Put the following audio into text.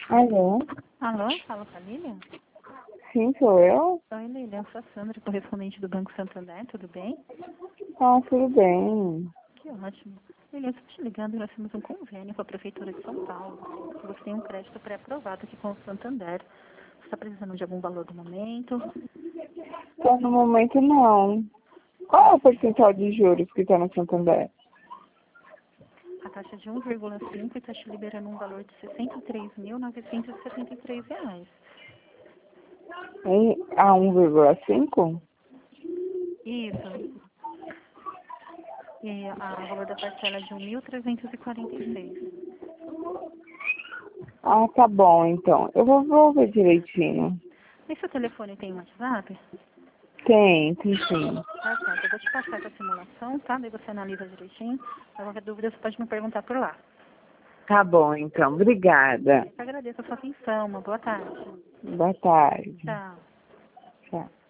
Alô? Alô, fala com a Lilian? Sim, sou eu? Oi, Lilian, eu sou a Sandra, correspondente do Banco Santander, tudo bem? Ah, tudo bem. Que ótimo. Lilian, eu estou te ligando, nós temos um convênio com a Prefeitura de São Paulo. Você tem um crédito pré-aprovado aqui com o Santander. Você está precisando de algum valor do momento? Então, no momento, não. Qual é o percentual de juros que está no Santander? A taxa de 1,5 e está te liberando um valor de R$ 63.973. A 1,5? Isso. E o valor da parcela é de 1.346. Ah, tá bom, então. Eu vou ver direitinho. E seu telefone tem WhatsApp? Tem sim. Tá certo, eu vou te passar essa simulação, tá? Daí você analisa direitinho. Qualquer dúvida você pode me perguntar por lá. Tá bom, então. Obrigada. Eu agradeço a sua atenção. Uma boa tarde. Boa tarde. Tchau. Tchau.